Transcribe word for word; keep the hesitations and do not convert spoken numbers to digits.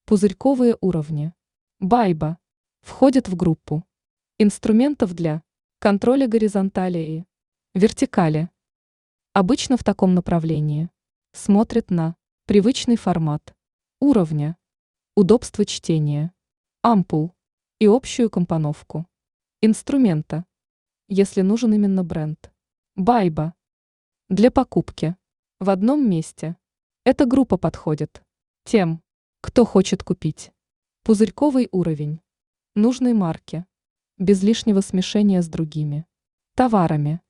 Пузырьковые уровни. Байба. Входит в группу инструментов для контроля горизонтали и вертикали. Обычно в таком направлении смотрит на привычный формат уровня, удобство чтения, ампул и общую компоновку инструмента, если нужен именно бренд. Байба. Для покупки в одном месте. Эта группа подходит тем, кто хочет купить пузырьковый уровень нужной марки, без лишнего смешения с другими товарами.